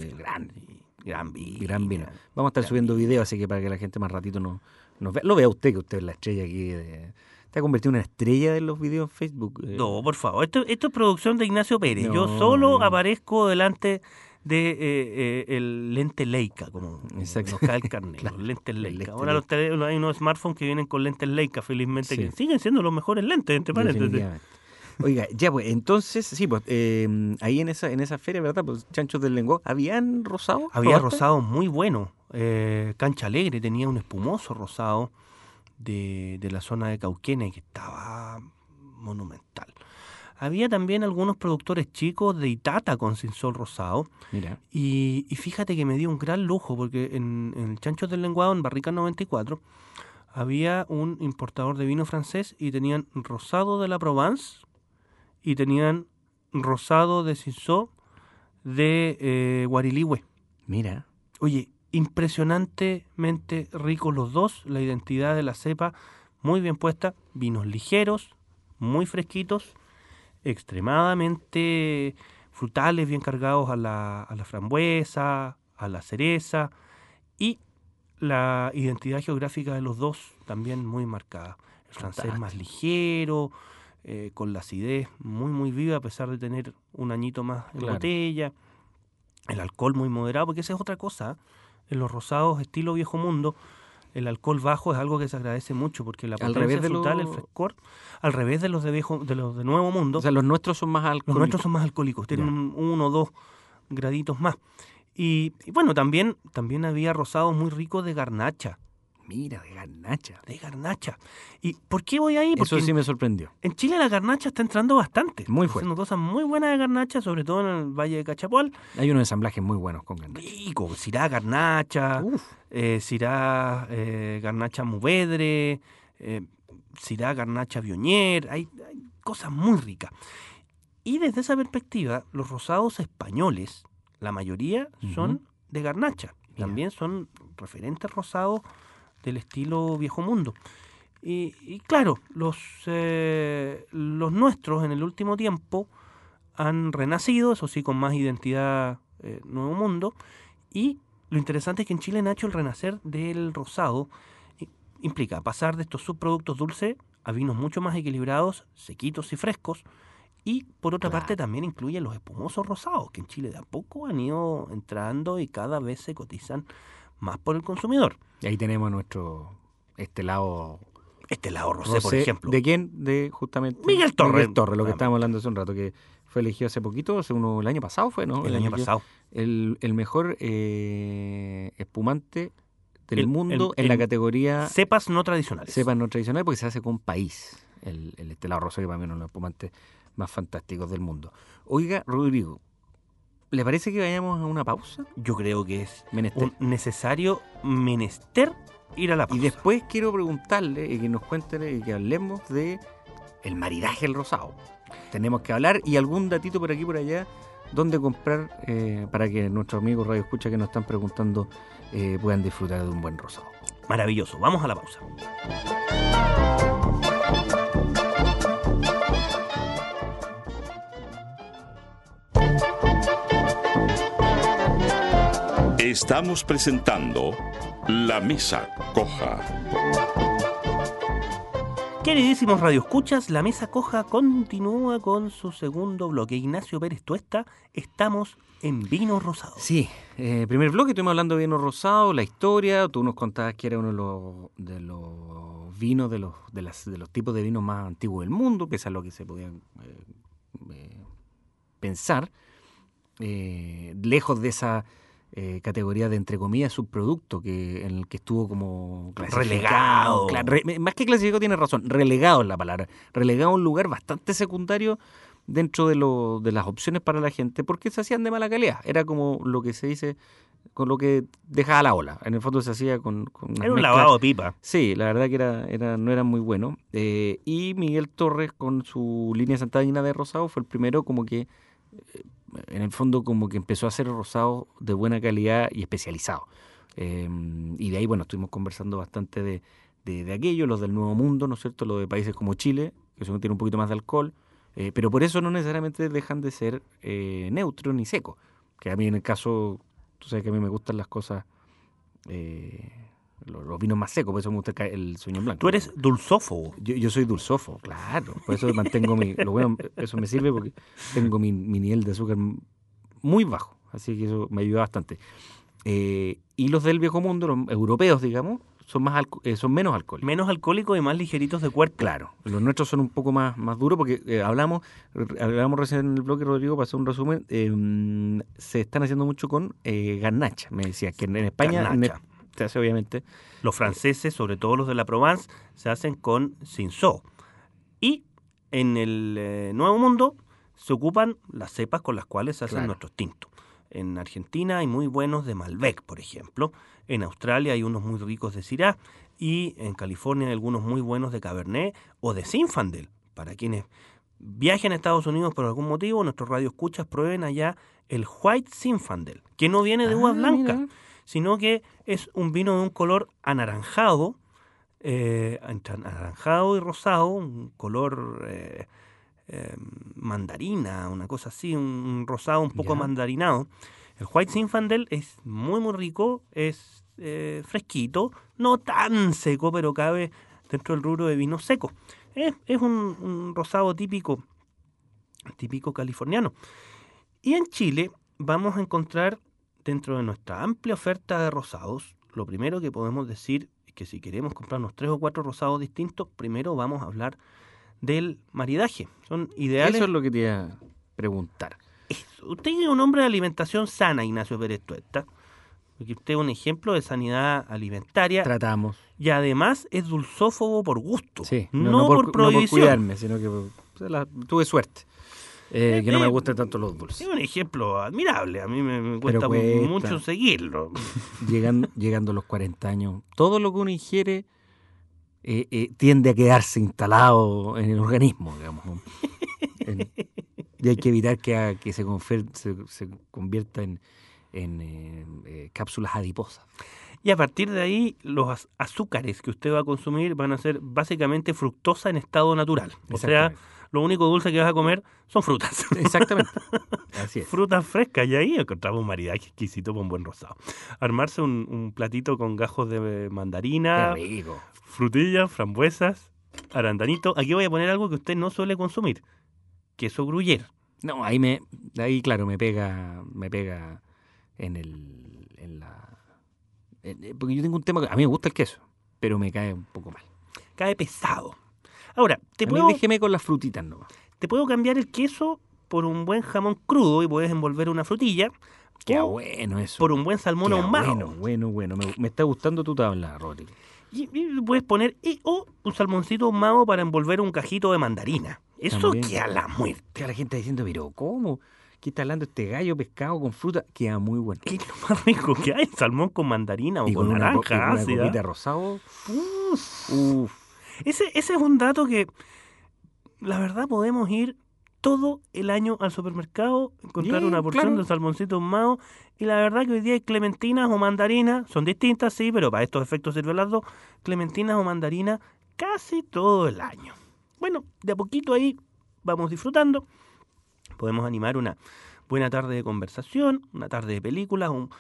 Gran vino. Vamos a estar subiendo videos, así que para que la gente más ratito nos vea. Lo vea usted, que usted es la estrella aquí. ¿Te ha convertido en una estrella de los videos en Facebook? No, por favor, esto es producción de Ignacio Pérez. Yo solo aparezco delante de el lente Leica, como nos cae el carnet, claro, los lentes Leica. Ahora hay unos smartphones que vienen con lentes Leica, felizmente, que siguen siendo los mejores lentes, entre paréntesis. Oiga, ya pues, entonces, sí, pues, ahí en esa feria, ¿verdad? Pues chanchos del Lenguado, ¿habían rosado? Había rosado muy bueno. Cancha Alegre tenía un espumoso rosado de la zona de Cauquenes que estaba monumental. Había también algunos productores chicos de Itata con Cinsol rosado. Mira. Y fíjate que me dio un gran lujo porque en el Chanchos del Lenguado, en Barrica 94, había un importador de vino francés y tenían rosado de la Provence y tenían rosado de Cinsol de Guariligüe. Mira. Oye, impresionantemente ricos los dos, la identidad de la cepa muy bien puesta, vinos ligeros, muy fresquitos, extremadamente frutales, bien cargados a la frambuesa, a la cereza, y la identidad geográfica de los dos también muy marcada. El francés más ligero, con la acidez muy muy viva a pesar de tener un añito más en botella, el alcohol muy moderado, porque esa es otra cosa, en los rosados estilo viejo mundo, el alcohol bajo es algo que se agradece mucho porque la potencia frutal, el frescor, al revés de los de Nuevo Mundo. O sea, los nuestros son más alcohólicos. Los nuestros son más alcohólicos, tienen 1 o 2 graditos más. Y bueno, también había rosados muy ricos de garnacha. Mira, de garnacha. De garnacha. ¿Y por qué voy ahí? Porque eso sí me sorprendió. En Chile la garnacha está entrando bastante. Muy fuerte. Haciendo cosas muy buenas de garnacha, sobre todo en el Valle de Cachapoal. Hay unos ensamblajes muy buenos con garnacha. Rico, Syrah garnacha, Syrah garnacha Muvedre, Syrah garnacha Viognier. Hay cosas muy ricas. Y desde esa perspectiva, los rosados españoles, la mayoría son de garnacha. También son referentes rosados del estilo viejo mundo. Y claro, los nuestros en el último tiempo han renacido, eso sí, con más identidad nuevo mundo. Y lo interesante es que en Chile, Nacho, el renacer del rosado implica pasar de estos subproductos dulces a vinos mucho más equilibrados, sequitos y frescos. Y por otra parte también incluye los espumosos rosados, que en Chile de a poco han ido entrando y cada vez se cotizan más por el consumidor. Y ahí tenemos nuestro estelado rosé, por ejemplo. ¿De quién? De justamente Miguel Torre. Miguel Torre, lo que estábamos hablando hace un rato, que fue elegido hace poquito, el año pasado fue, ¿no? El año pasado. El mejor espumante del mundo en la categoría cepas no tradicionales. Cepas no tradicionales, porque se hace con país. El estelado rosé, que para mí es uno de los espumantes más fantásticos del mundo. Oiga, Rodrigo, ¿le parece que vayamos a una pausa? Yo creo que es menester. Un necesario menester ir a la pausa. Y después quiero preguntarle y que nos cuenten y que hablemos de el maridaje del rosado. Tenemos que hablar y algún datito por aquí por allá dónde comprar para que nuestros amigos Radio Escucha que nos están preguntando puedan disfrutar de un buen rosado. Maravilloso. Vamos a la pausa. Estamos presentando La Mesa Coja. Queridísimos radioescuchas, La Mesa Coja continúa con su segundo bloque. Ignacio Pérez Tuesta, estamos en vino rosado. Sí, primer bloque estuvimos hablando de vino rosado, la historia. Tú nos contabas que era uno de los vinos, de los tipos de vinos más antiguos del mundo, pese a lo que se podían pensar. Lejos de esa categoría de, entre comillas, subproducto en el que estuvo como relegado. Más que clasificado, tiene razón, relegado es la palabra. Relegado a un lugar bastante secundario dentro de las opciones para la gente, porque se hacían de mala calidad. Era como lo que se dice, con lo que dejaba la ola. En el fondo se hacía con era un lavado de pipa. Sí, la verdad que no era muy bueno. Y Miguel Torres, con su línea santandina de rosado, fue el primero como que, en el fondo, como que empezó a hacer rosado de buena calidad y especializado. Y de ahí, bueno, estuvimos conversando bastante de aquello, los del Nuevo Mundo, ¿no es cierto? Los de países como Chile, que tienen un poquito más de alcohol. Pero por eso no necesariamente dejan de ser neutros ni secos. Que a mí, en el caso, tú sabes que a mí me gustan las cosas, los vinos más secos, por eso me gusta el Sauvignon Blanc. Tú eres dulzófobo. Yo soy dulzófobo, claro. Por eso mantengo eso me sirve porque tengo mi nivel de azúcar muy bajo. Así que eso me ayuda bastante. Y los del viejo mundo, los europeos, digamos, son menos alcohólicos. Menos alcohólicos y más ligeritos de cuerpo. Claro. Los nuestros son un poco más duros porque hablamos recién en el bloque, Rodrigo, para hacer un resumen. Se están haciendo mucho con garnacha. Me decía que en España se hace, obviamente. Los franceses, sobre todo los de la Provence, se hacen con cinsault. Y en el Nuevo Mundo se ocupan las cepas con las cuales se hacen nuestros tintos. En Argentina hay muy buenos de Malbec, por ejemplo. En Australia hay unos muy ricos de Syrah. Y en California hay algunos muy buenos de Cabernet o de Zinfandel. Para quienes viajen a Estados Unidos por algún motivo, nuestros radioescuchas prueben allá el White Zinfandel, que no viene de uvas blancas, sino que es un vino de un color anaranjado, entre anaranjado y rosado, un color mandarina, una cosa así, un rosado un poco mandarinado. El White Zinfandel es muy muy rico, es fresquito, no tan seco, pero cabe dentro del rubro de vino seco. Es un rosado típico californiano. Y en Chile vamos a encontrar, dentro de nuestra amplia oferta de rosados, lo primero que podemos decir es que si queremos comprarnos 3 o 4 rosados distintos, primero vamos a hablar del maridaje. Son ideales. Eso es lo que te iba a preguntar. Usted es un hombre de alimentación sana, Ignacio Pérez Tuesta, porque usted es un ejemplo de sanidad alimentaria. Tratamos. Y además es dulzófobo por gusto, sí, no por prohibición. No por cuidarme, sino que tuve suerte. Que no me gustan tanto los dulces. Es un ejemplo admirable, a mí me cuesta mucho seguirlo. Llegando a los 40 años, todo lo que uno ingiere tiende a quedarse instalado en el organismo, digamos. Y hay que evitar que se convierta en cápsulas adiposas. Y a partir de ahí, los azúcares que usted va a consumir van a ser básicamente fructosa en estado natural. O sea, lo único dulce que vas a comer son frutas. Exactamente. Así es. Frutas frescas. Y ahí encontramos un maridaje exquisito con buen rosado. Armarse un platito con gajos de mandarina, qué rico, frutillas, frambuesas, arandanito. Aquí voy a poner algo que usted no suele consumir. Queso gruyère. No, ahí claro, me pega porque yo tengo un tema, a mí me gusta el queso, pero me cae un poco mal. Cae pesado. Ahora, déjeme con las frutitas nomás. Te puedo cambiar el queso por un buen jamón crudo y puedes envolver una frutilla. Qué bueno eso. Por un buen salmón ahumado. Bueno. Me está gustando tu tabla, Rodri. Y puedes poner un salmoncito ahumado para envolver un cajito de mandarina. Eso queda a la muerte. Que la gente está diciendo, pero ¿cómo? ¿Qué está hablando este gallo pescado con fruta? Queda muy bueno. ¿Qué es lo más rico que hay? Salmón con mandarina o con naranja ácida. Una copita rosado. Uf. Ese es un dato que, la verdad, podemos ir todo el año al supermercado, encontrar una porción de salmoncito ahumado, y la verdad que hoy día hay clementinas o mandarinas, son distintas, sí, pero para estos efectos sirven las dos, clementinas o mandarinas casi todo el año. Bueno, de a poquito ahí vamos disfrutando. Podemos animar una buena tarde de conversación, una tarde de películas,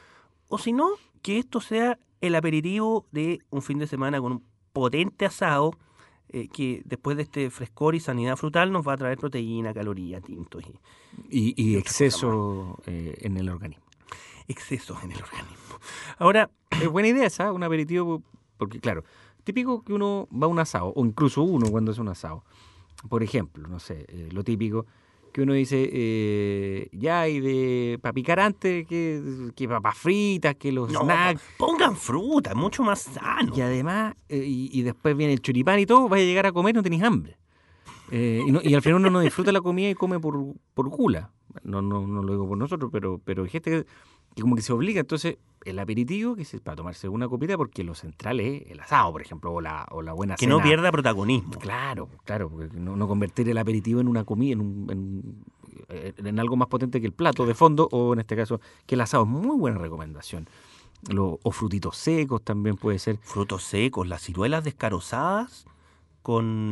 O si no, que esto sea el aperitivo de un fin de semana con un potente asado que después de este frescor y sanidad frutal nos va a traer proteína, calorías, tintos Y otras cosas exceso en el organismo. excesos en el organismo. Ahora, Es buena idea esa, un aperitivo, porque claro, típico que uno va a un asado, o incluso uno cuando es un asado. Por ejemplo, no sé, lo típico que uno dice, ya, y de para picar antes, que papas fritas, que los no, snacks. pongan fruta, es mucho más sano. Y además, y después viene el choripán y todo, vas a llegar a comer y no tenés hambre. Y al final uno no disfruta la comida y come por gula. No lo digo por nosotros, pero hay gente que como que se obliga. Entonces, el aperitivo, que es para tomarse una copita, porque lo central es el asado, por ejemplo, o la buena Que cena. no pierda protagonismo. Claro, porque no convertir el aperitivo en una comida, en algo más potente que el plato de fondo, o en este caso, que el asado es muy buena recomendación. O frutitos secos también puede ser. Frutos secos, las ciruelas descarozadas con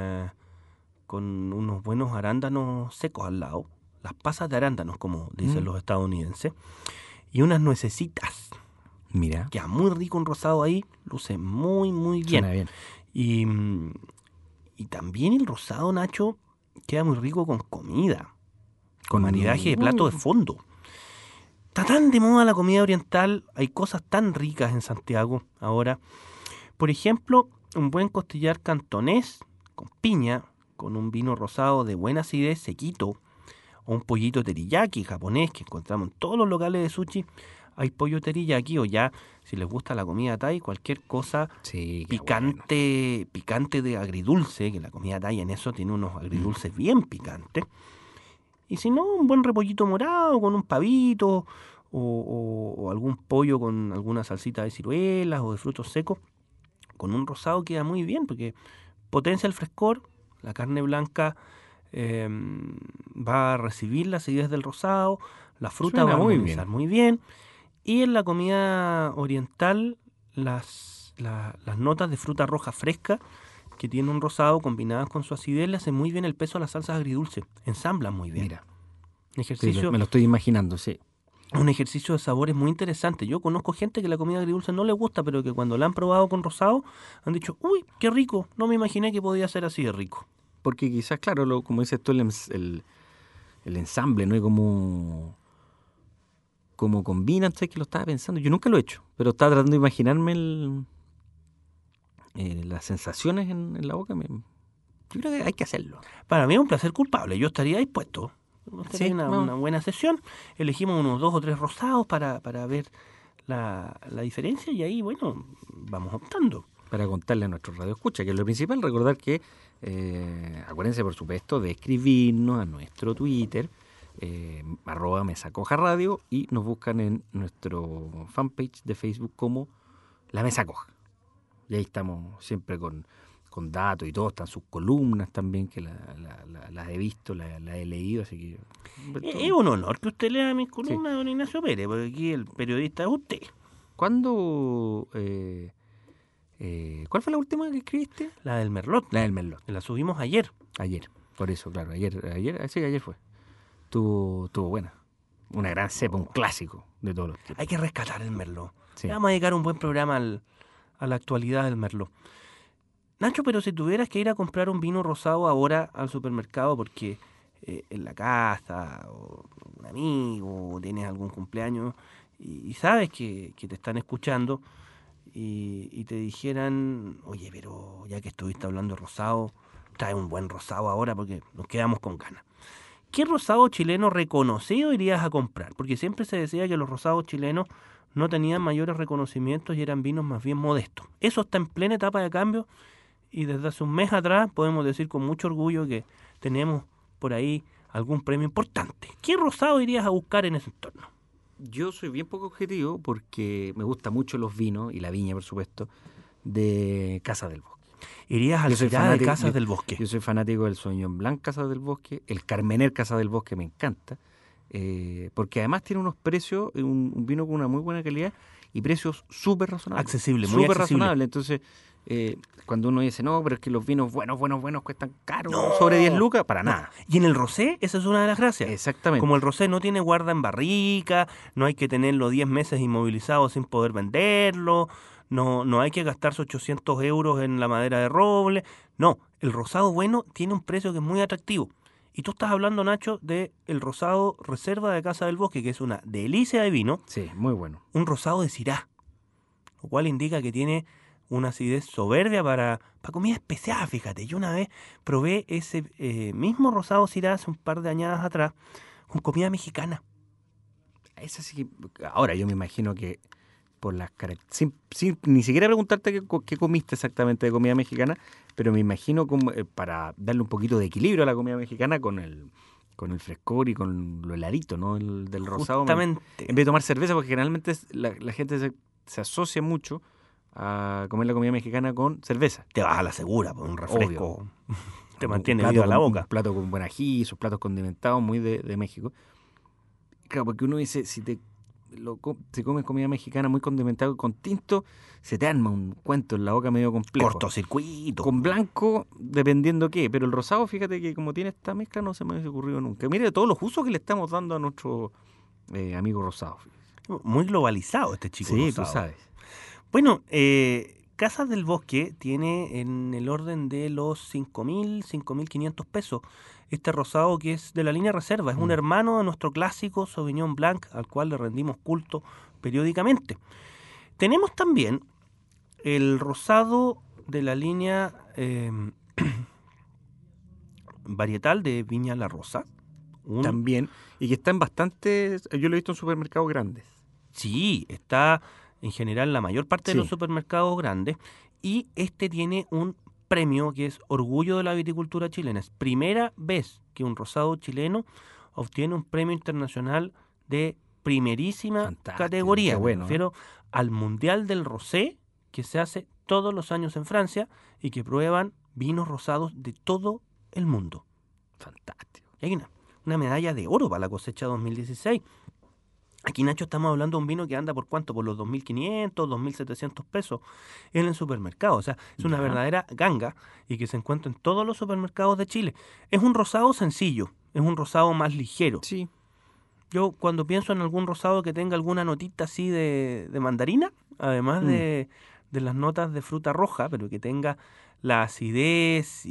unos buenos arándanos secos al lado. Las pasas de arándanos, como dicen los estadounidenses. Y unas nuecesitas. Mira, Queda muy rico un rosado ahí. Luce muy, muy bien. suena bien. Y también el rosado, Nacho, queda muy rico con comida. Con Con- maridaje de plato de fondo. Está tan de moda la comida oriental. Hay cosas tan ricas en Santiago ahora. Por ejemplo, un buen costillar cantonés con piña, con un vino rosado de buena acidez, sequito, o un pollito teriyaki japonés que encontramos en todos los locales de sushi. Hay pollo teriyaki o ya, si les gusta la comida thai, cualquier cosa Sí, qué bueno. picante de agridulce, que la comida thai en eso tiene unos agridulces bien picantes. Y si no, un buen repollito morado con un pavito o algún pollo con alguna salsita de ciruelas o de frutos secos. Con un rosado queda muy bien porque potencia el frescor, la carne blanca va a recibir la acidez del rosado, la fruta Suena va a muy armonizar bien. muy bien. Y en la comida oriental, las notas de fruta roja fresca que tiene un rosado combinadas con su acidez le hacen muy bien el peso a las salsas agridulces. Ensamblan muy bien. Mira, Un sí, ejercicio, me lo estoy imaginando, sí. un ejercicio de sabores muy interesante. Yo conozco gente que la comida agridulce no le gusta, pero que cuando la han probado con rosado han dicho, uy, qué rico, no me imaginé que podía ser así de rico. Porque quizás, claro, como dices tú, el ensamble, ¿no? Y como combinan, sé que lo estaba pensando. Yo nunca lo he hecho, pero estaba tratando de imaginarme las sensaciones en la boca. Yo creo que hay que hacerlo. Para mí es un placer culpable, yo estaría dispuesto. Sí, Una vamos. buena sesión, elegimos unos 2 o 3 rosados para ver la diferencia y ahí, bueno, vamos optando. Para contarle a nuestros radioescuchas, que es lo principal, recordar que, acuérdense por supuesto de escribirnos a nuestro Twitter, @mesacoja radio, y nos buscan en nuestro fanpage de Facebook como La Mesa Coja. Y ahí estamos siempre con datos y todo, están sus columnas también, que las he visto, las he leído, así que... Es un honor que usted lea mis columnas, don Ignacio Pérez, porque aquí el periodista es usted. ¿Cuándo... ¿cuál fue la última que escribiste? La del Merlot, La del Merlot. la subimos ayer. Ayer, por eso, claro, ayer fue. Estuvo buena. Una gran cepa, un clásico de todos los tiempos. Hay que rescatar el Merlot. Sí. Le vamos a dedicar un buen programa a la actualidad del Merlot. Nacho, pero si tuvieras que ir a comprar un vino rosado ahora al supermercado porque en la casa o un amigo o tienes algún cumpleaños y sabes que te están escuchando y te dijeran, oye, pero ya que estuviste hablando de rosado, trae un buen rosado ahora porque nos quedamos con ganas. ¿Qué rosado chileno reconocido irías a comprar? Porque siempre se decía que los rosados chilenos no tenían mayores reconocimientos y eran vinos más bien modestos. Eso está en plena etapa de cambio y desde hace un mes atrás podemos decir con mucho orgullo que tenemos por ahí algún premio importante. ¿Qué rosado irías a buscar en ese entorno? Yo soy bien poco objetivo porque me gustan mucho los vinos y la viña, por supuesto, de Casa del Bosque. Irías al Yo soy Ciudad de fanático- Casas del Bosque. Yo soy fanático del Sauvignon Blanc Casa del Bosque, el Carmener Casa del Bosque me encanta, porque además tiene unos precios, un vino con una muy buena calidad y precios súper razonables. Accesible, muy Súper accesible. razonable. Entonces, cuando uno dice, no, pero es que los vinos buenos cuestan caro, No, sobre 10 lucas, para no. nada. Y en el rosé, esa es una de las gracias. Exactamente. Como el rosé no tiene guarda en barrica, no hay que tenerlo 10 meses inmovilizado sin poder venderlo, no hay que gastarse 800 euros en la madera de roble. No, el rosado bueno tiene un precio que es muy atractivo. Y tú estás hablando, Nacho, de el rosado Reserva de Casa del Bosque, que es una delicia de vino, Sí, muy bueno. un rosado de Syrah, lo cual indica que tiene una acidez soberbia para comida especial, fíjate. Yo una vez probé ese mismo rosado Syrah hace un par de añadas atrás con comida mexicana. Esa sí que, ahora yo me imagino que por las características, sin ni siquiera preguntarte qué comiste exactamente de comida mexicana, pero me imagino como, para darle un poquito de equilibrio a la comida mexicana con el frescor y con lo heladito, ¿no? Del rosado. Justamente. En vez de tomar cerveza, porque generalmente la gente se asocia mucho a comer la comida mexicana con cerveza. Te vas a la segura, por un refresco te mantiene Un plato viva la con- boca. Un plato con buen ají, sus platos condimentados muy de México. Claro, porque uno dice, si comes comida mexicana muy condimentada y con tinto, se te arma un cuento en la boca medio complejo. Cortocircuito. Con blanco, dependiendo qué. Pero el rosado, fíjate que como tiene esta mezcla, no se me hubiese ocurrido nunca. Mire todos los usos que le estamos dando a nuestro amigo rosado. Muy globalizado este chico Sí, rosado. tú sabes. Bueno, Casas del Bosque tiene en el orden de los 5.000, 5.500 pesos. Este rosado que es de la línea Reserva, es un hermano de nuestro clásico Sauvignon Blanc, al cual le rendimos culto periódicamente. Tenemos también el rosado de la línea varietal de Viña La Rosa. También. Y que está en bastantes, yo lo he visto en supermercados grandes. Sí, está en general la mayor parte de Sí. los supermercados grandes, y este tiene un premio que es Orgullo de la Viticultura Chilena. Es primera vez que un rosado chileno obtiene un premio internacional de primerísima Fantástico, categoría. qué bueno, Me refiero al Mundial del Rosé, que se hace todos los años en Francia y que prueban vinos rosados de todo el mundo. Fantástico. Y hay una medalla de oro para la cosecha 2016. Aquí, Nacho, estamos hablando de un vino que anda por ¿cuánto? Por los 2.500, 2.700 pesos en el supermercado. O sea, es una Ya. verdadera ganga y que se encuentra en todos los supermercados de Chile. Es un rosado sencillo, es un rosado más ligero. Sí. Yo cuando pienso en algún rosado que tenga alguna notita así de mandarina, además de las notas de fruta roja, pero que tenga la acidez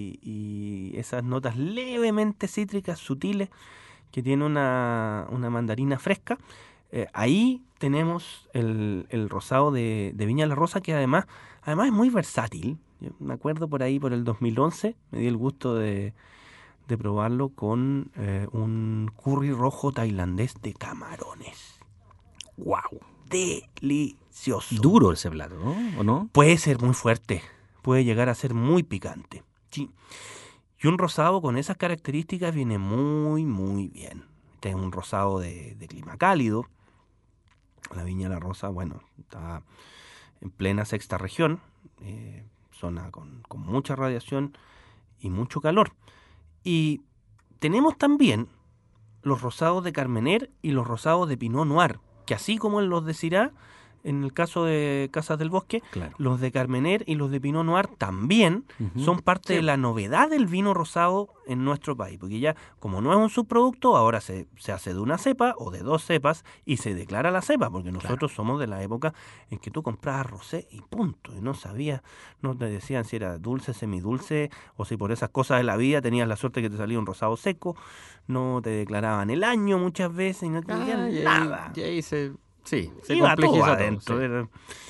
y esas notas levemente cítricas, sutiles, que tiene una mandarina fresca, ahí tenemos el rosado de Viña La Rosa, que además es muy versátil. Yo me acuerdo por ahí, por el 2011, me di el gusto de probarlo con un curry rojo tailandés de camarones. ¡Wow! Delicioso. Duro ese plato, ¿no? ¿O no? Puede ser muy fuerte, puede llegar a ser muy picante. Sí. Y un rosado con esas características viene muy, muy bien. Este es un rosado de clima cálido. La Viña La Rosa, bueno, está en plena sexta región, zona con mucha radiación y mucho calor. Y tenemos también los rosados de Carmener y los rosados de Pinot Noir, que así como en los de Syrah, en el caso de Casas del Bosque, Claro. los de Carmener y los de Pinot Noir también son parte de la novedad del vino rosado en nuestro país, porque ya, como no es un subproducto, ahora se hace de una cepa o de dos cepas y se declara la cepa, porque nosotros somos de la época en que tú comprabas rosé y punto, y no sabías, no te decían si era dulce, semidulce, o si por esas cosas de la vida tenías la suerte que te salía un rosado seco, no te declaraban el año muchas veces y no te decían nada. Y ahí se Iba todo complejiza adentro, todo,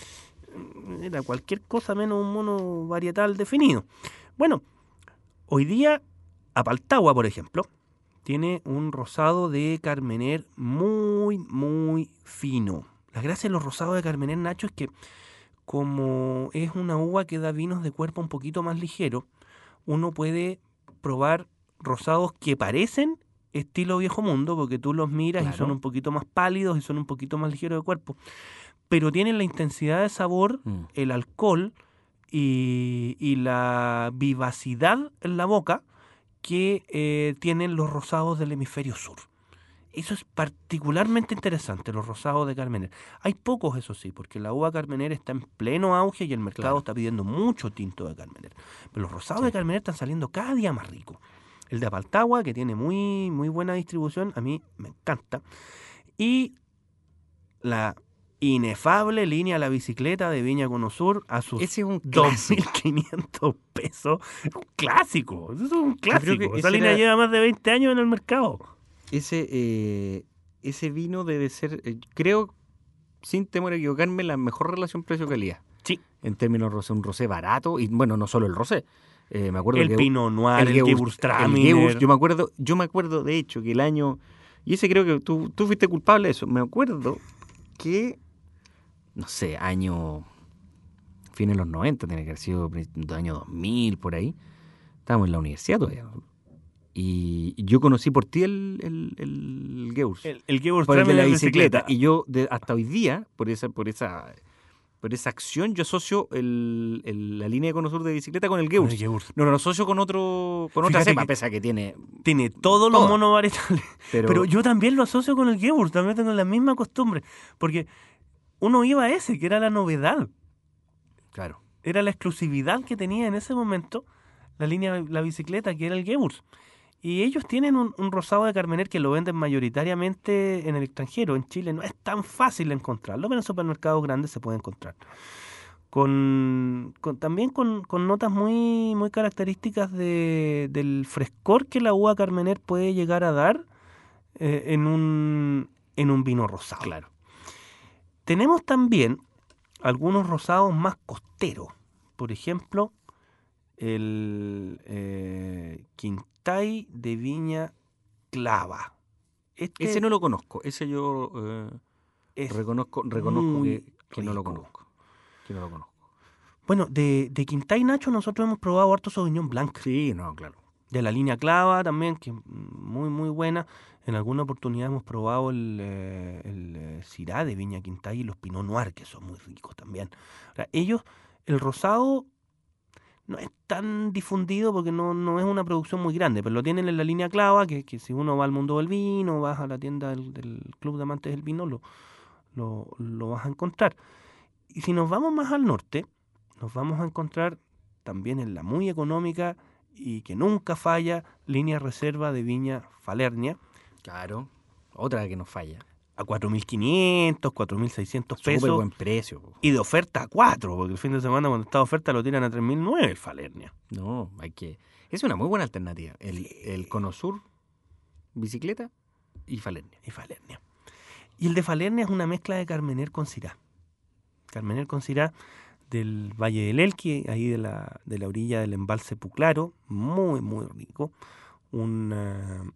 era cualquier cosa menos un mono varietal definido. Bueno, hoy día Apaltagua, por ejemplo, tiene un rosado de Carmener muy, muy fino. La gracia de los rosados de Carmener, Nacho, es que como es una uva que da vinos de cuerpo un poquito más ligero, uno puede probar rosados que parecen estilo viejo mundo, porque tú los miras Claro. y son un poquito más pálidos y son un poquito más ligeros de cuerpo, pero tienen la intensidad de sabor, el alcohol y la vivacidad en la boca que tienen los rosados del hemisferio sur. Eso es particularmente interesante, los rosados de Carmener. Hay pocos, eso sí, porque la uva Carmener está en pleno auge y el mercado está pidiendo mucho tinto de Carmener. Pero los rosados de Carmener están saliendo cada día más ricos. El de Apaltagua, que tiene muy, muy buena distribución, a mí me encanta. Y la inefable línea La Bicicleta de Viña Conosur a sus Ese es un clásico. 2.500 pesos. Es un clásico, eso es un creo que clásico. Esa ese línea era- lleva más de 20 años en el mercado. Ese vino debe ser, creo, sin temor a equivocarme, la mejor relación precio-calidad. Sí. En términos de rosé, un rosé barato, y bueno, no solo el rosé. Me acuerdo El que Pinot Noir, el Gewürztraminer. Gewürz, yo me acuerdo de hecho que el año, y ese creo que tú fuiste culpable de eso, me acuerdo que, no sé, fines de los 90, tiene que haber sido del año 2000, por ahí, estábamos en la universidad todavía, ¿no? Y yo conocí por ti el Gewürz, El por el de Gewürztraminer la de bicicleta, y yo hasta hoy día, por esa acción, yo asocio la línea de Conosur de bicicleta con el Con Gewürz. el Gewürz. No lo asocio con otra Fíjate cepa, que pese a que tiene Tiene todos los Todas. monovarietales. Pero yo también lo asocio con el Gewürz, también tengo la misma costumbre. Porque uno iba a ese, que era la novedad. claro. Era la exclusividad que tenía en ese momento la línea La Bicicleta, que era el Gewürz. Y ellos tienen un rosado de Carmener que lo venden mayoritariamente en el extranjero. En Chile no es tan fácil encontrarlo, pero en supermercados grandes se puede encontrar. También con notas muy, muy características del frescor que la uva Carmener puede llegar a dar en un vino rosado. Claro. Tenemos también algunos rosados más costeros. Por ejemplo, el Quintay de Viña Clava. Ese no lo conozco. Ese yo es reconozco muy que no lo rico. conozco. Que no lo conozco. Bueno, de Quintay, Nacho, nosotros hemos probado harto Sauvignon Blanc. Sí, no, claro. De la línea Clava también, que es muy, muy buena. En alguna oportunidad hemos probado el Syrah de Viña Quintay y los Pinot Noir, que son muy ricos también. Ahora, el rosado no es tan difundido porque no es una producción muy grande, pero lo tienen en la línea Clava, que si uno va al mundo del vino, vas a la tienda del Club de Amantes del Vino, lo vas a encontrar. Y si nos vamos más al norte, nos vamos a encontrar también en la muy económica y que nunca falla, línea reserva de Viña Falernia, Claro. Otra que nos falla. a 4.500, 4.600 Súper pesos. buen precio. Po. Y de oferta a 4, porque el fin de semana cuando está de oferta lo tiran a 3.009 el Falernia. No, es una muy buena alternativa. El Conosur, bicicleta y Falernia. Y Falernia. Y el de Falernia es una mezcla de Carmener con Syrah. Carmener con Syrah del Valle del Elqui, ahí de la orilla del embalse Puclaro, muy, muy rico. Un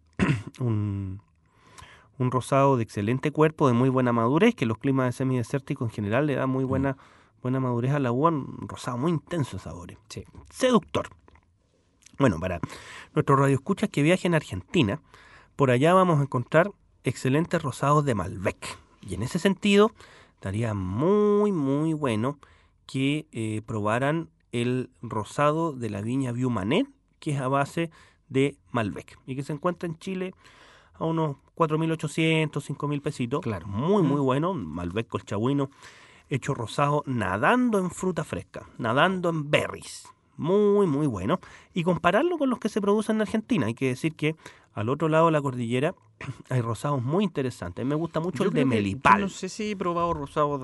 rosado de excelente cuerpo, de muy buena madurez, que los climas semidesérticos en general le dan muy buena madurez a la uva, un rosado muy intenso de sabores. Sí. Seductor. Bueno, para nuestros radioescuchas que viajen a Argentina, por allá vamos a encontrar excelentes rosados de Malbec. Y en ese sentido, estaría muy, muy bueno que probaran el rosado de la viña Viumanet, que es a base de Malbec y que se encuentra en Chile a unos 4.800, 5.000 pesitos. Claro. Muy, muy bueno. Malbec colchagüino, hecho rosado, nadando en fruta fresca, nadando en berries. Muy, muy bueno. Y compararlo con los que se producen en Argentina. Hay que decir que al otro lado de la cordillera hay rosados muy interesantes. A mí me gusta mucho el de creo que- Melipal. yo no sé si he probado rosados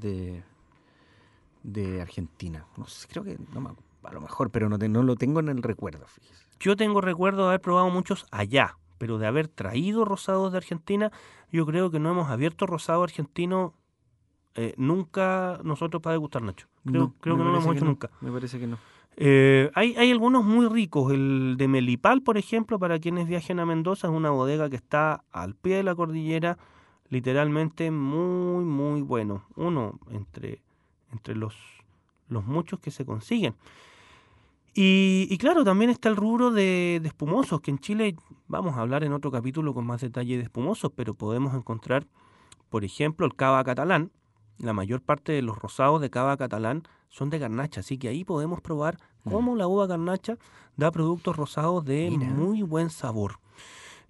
de Argentina. No sé, creo que a lo mejor, pero no lo tengo en el recuerdo, fíjese. Yo tengo recuerdo de haber probado muchos allá, pero de haber traído rosados de Argentina, yo creo que no hemos abierto rosado argentino nunca nosotros para degustar, Nacho. Creo que no lo hemos hecho nunca. Me parece que no. Hay algunos muy ricos. El de Melipal, por ejemplo, para quienes viajen a Mendoza, es una bodega que está al pie de la cordillera, literalmente muy, muy bueno. Uno entre los muchos que se consiguen. Y claro, también está el rubro de espumosos, que en Chile vamos a hablar en otro capítulo con más detalle de espumosos, pero podemos encontrar, por ejemplo, el cava catalán. La mayor parte de los rosados de cava catalán son de garnacha, así que ahí podemos probar cómo la uva garnacha da productos rosados de Mira. muy buen sabor.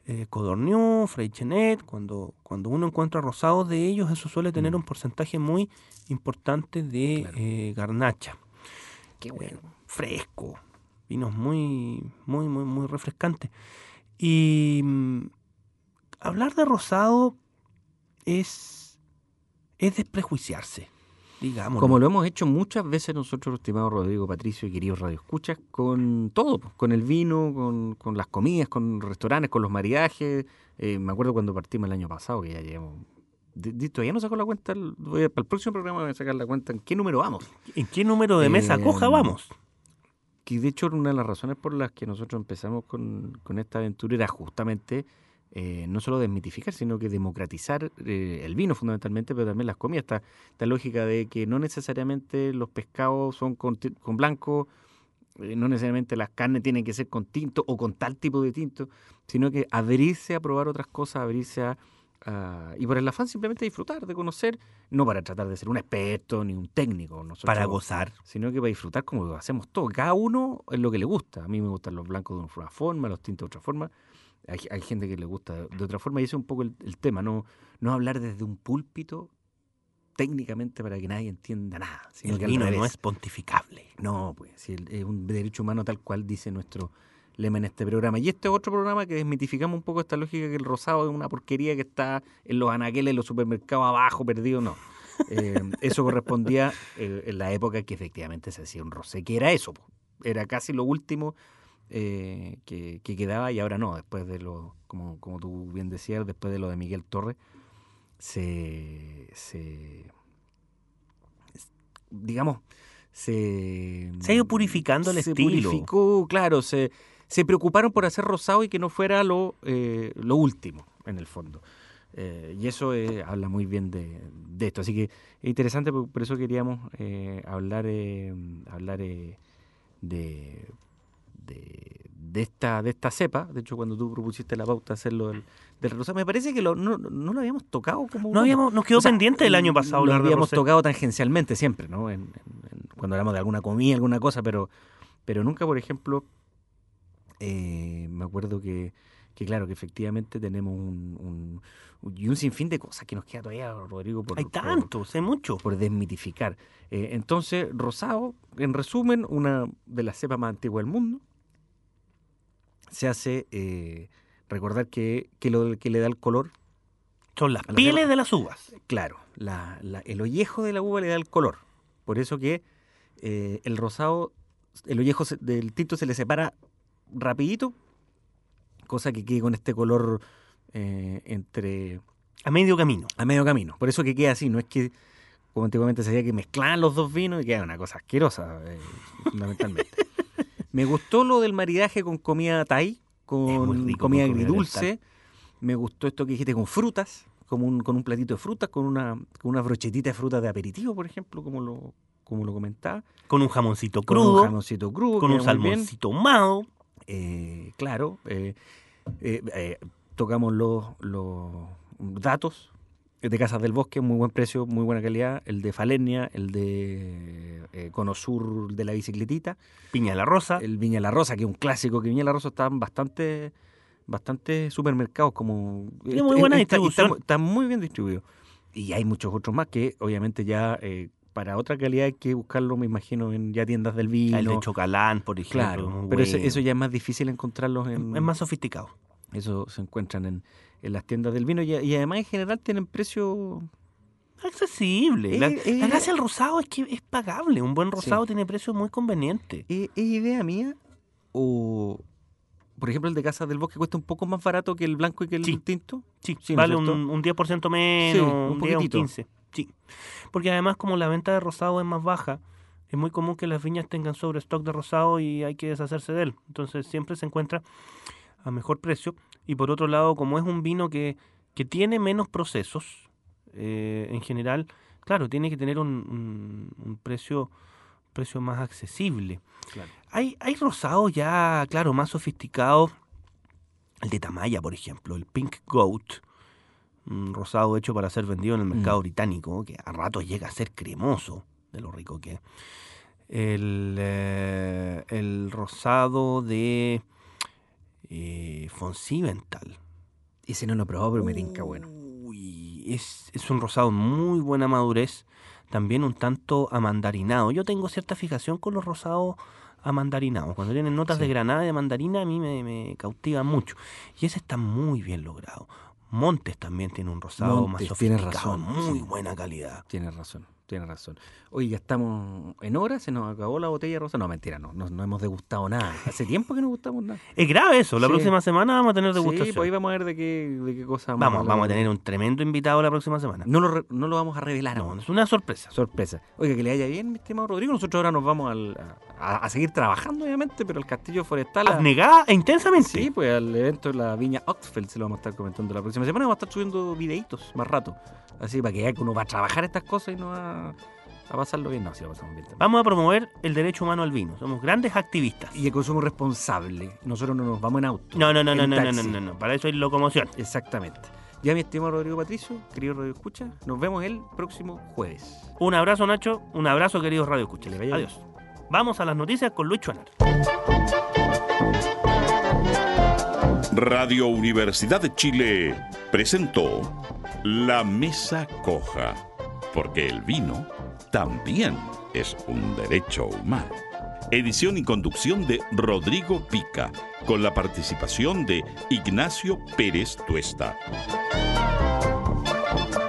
Codorniu, Freixenet. Cuando uno encuentra rosados de ellos, eso suele tener un porcentaje muy importante de Claro. garnacha. Qué bueno. Fresco, vinos muy, muy, muy, muy refrescantes. Y hablar de rosado es desprejuiciarse, digámoslo. Como lo hemos hecho muchas veces nosotros, estimado Rodrigo Patricio y queridos radioescuchas, con todo, pues, con el vino, con las comidas, con restaurantes, con los maridajes. Me acuerdo cuando partimos el año pasado, que ya llevamos... Todavía no saco la cuenta, para el próximo programa voy a sacar la cuenta en qué número vamos. ¿En qué número de mesa coja vamos? Que de hecho una de las razones por las que nosotros empezamos con esta aventura era justamente no solo desmitificar, sino que democratizar el vino fundamentalmente, pero también las comidas. Esta lógica de que no necesariamente los pescados son con blanco, no necesariamente las carnes tienen que ser con tinto o con tal tipo de tinto, sino que abrirse a probar otras cosas, abrirse y por el afán simplemente disfrutar, de conocer, no para tratar de ser un experto ni un técnico, Para gozar. sino que para disfrutar como lo hacemos todos. Cada uno es lo que le gusta. A mí me gustan los blancos de una forma, los tintos de otra forma. Hay gente que le gusta de otra forma y ese es un poco el tema, no hablar desde un púlpito técnicamente para que nadie entienda nada. Sino El que al vino revés. no es pontificable. No, pues si es un derecho humano tal cual dice nuestro lema en este programa. Y este es otro programa que desmitificamos un poco esta lógica que el rosado es una porquería que está en los anaqueles, en los supermercados abajo, perdido. No. Eso correspondía en la época que efectivamente se hacía un rosé, que era eso, po. Era casi lo último que quedaba y ahora no, después de lo, como tú bien decías, después de lo de Miguel Torres, digamos, se ha ido purificando el se estilo. purificó, claro, se preocuparon por hacer rosado y que no fuera lo último, en el fondo. Y eso habla muy bien de esto. Así que es interesante, por eso queríamos hablar de esta cepa. De hecho, cuando tú propusiste la pauta hacerlo del rosado, me parece que no lo habíamos tocado como... Nos quedó pendiente el año pasado lo hablar de habíamos rosé. tocado tangencialmente siempre, ¿no? Cuando hablamos de alguna comida, alguna cosa, pero nunca, por ejemplo, me acuerdo que claro, que efectivamente tenemos un sinfín de cosas que nos queda todavía, Rodrigo, Hay tantos, hay mucho. por desmitificar. Entonces, rosado, en resumen, una de las cepas más antiguas del mundo. Se hace recordar que lo que le da el color, Son las a la pieles cepa. de las uvas. Claro, el ollejo de la uva le da el color. Por eso que el rosado, el ollejo del tinto se le separa rapidito, cosa que quede con este color A medio camino. a medio camino. Por eso que queda así, no es que como antiguamente se hacía que mezclaban los dos vinos y queda una cosa asquerosa, fundamentalmente. Me gustó lo del maridaje con comida thai, Es muy con rico comida con comida agridulce. Me gustó esto que dijiste con frutas, con un platito de frutas, con una brochetita de frutas de aperitivo, por ejemplo, como lo comentaba. Con un jamoncito Con un crudo, jamoncito crudo. con un queda muy bien. salmoncito ahumado. Claro, tocamos los datos de Casas del Bosque, muy buen precio, muy buena calidad. El de Falernia, el de Cono Sur de la bicicletita, Piña de la Rosa. el Viña La Rosa, que es un clásico, que Viña La Rosa está en bastante supermercados, como Tiene muy buena distribución. está muy bien distribuido. Y hay muchos otros más que obviamente ya para otra calidad hay que buscarlo, me imagino, en ya tiendas del vino. El de Chocalán, por ejemplo. Claro, muy pero bueno. eso ya es más difícil encontrarlos en... Es más sofisticado. Eso se encuentran en las tiendas del vino y además en general tienen precio... Accesible. La Eh, gracia del rosado es que es pagable. Un buen rosado Sí. tiene precios muy convenientes. ¿Es idea mía o, por ejemplo, el de Casas del Bosque cuesta un poco más barato que el blanco y que el Sí. tinto? Sí, Sí, ¿no es vale cierto? un 10% menos, Sí, un un 10 o un poquitito. 15. Sí. Porque además, como la venta de rosado es más baja, es muy común que las viñas tengan sobrestock de rosado y hay que deshacerse de él. Entonces siempre se encuentra a mejor precio. Y por otro lado, como es un vino que tiene menos procesos, en general, claro, tiene que tener un precio más accesible. Claro. Hay rosados ya, claro, más sofisticados. El de Tamaya, por ejemplo, el Pink Goat, un rosado hecho para ser vendido en el mercado británico, que a ratos llega a ser cremoso, de lo rico que es. El rosado de Fonsivental, Ese no lo he probado, pero me tinca bueno. Uy, es un rosado muy buena madurez, también un tanto amandarinado. Yo tengo cierta fijación con los rosados amandarinados. Cuando tienen notas Sí. de granada y de mandarina, a mí me cautivan mucho. Y ese está muy bien logrado. Montes también tiene un rosado más Montes, tienes sofisticado, razón, muy sí. buena calidad. Tienes razón. Oye, ya estamos en hora, se nos acabó la botella rosa. No, mentira, no hemos degustado nada. Hace tiempo que no gustamos nada. Es grave eso, la Sí. próxima semana vamos a tener Sí, degustación. pues ahí vamos a ver de qué cosa Vamos a tener un tremendo invitado la próxima semana. No lo vamos a revelar No, aún. es una sorpresa. Sorpresa. Oiga, que le vaya bien, mi estimado Rodrigo. Nosotros ahora nos vamos a seguir trabajando, obviamente, pero el Castillo Forestal... Abnegada e intensamente. Sí, pues al evento de la Viña Oxfeld se lo vamos a estar comentando la próxima semana. Vamos a estar subiendo videitos más rato. Así para que ya que uno va a trabajar estas cosas y no va a pasarlo bien. No, sí lo pasamos bien también. Vamos a promover el derecho humano al vino. Somos grandes activistas. Y el consumo responsable. Nosotros no nos vamos en auto. No. en taxi. Para eso hay locomoción. Exactamente. Ya, mi estimado Rodrigo Patricio, querido Radio Escucha, nos vemos el próximo jueves. Un abrazo, Nacho. Un abrazo, queridos Radio Escucha. Que le vaya Adiós. Vamos a las noticias con Luis Chuanar. Radio Universidad de Chile presentó La Mesa Coja, porque el vino también es un derecho humano. Edición y conducción de Rodrigo Pica, con la participación de Ignacio Pérez Tuesta.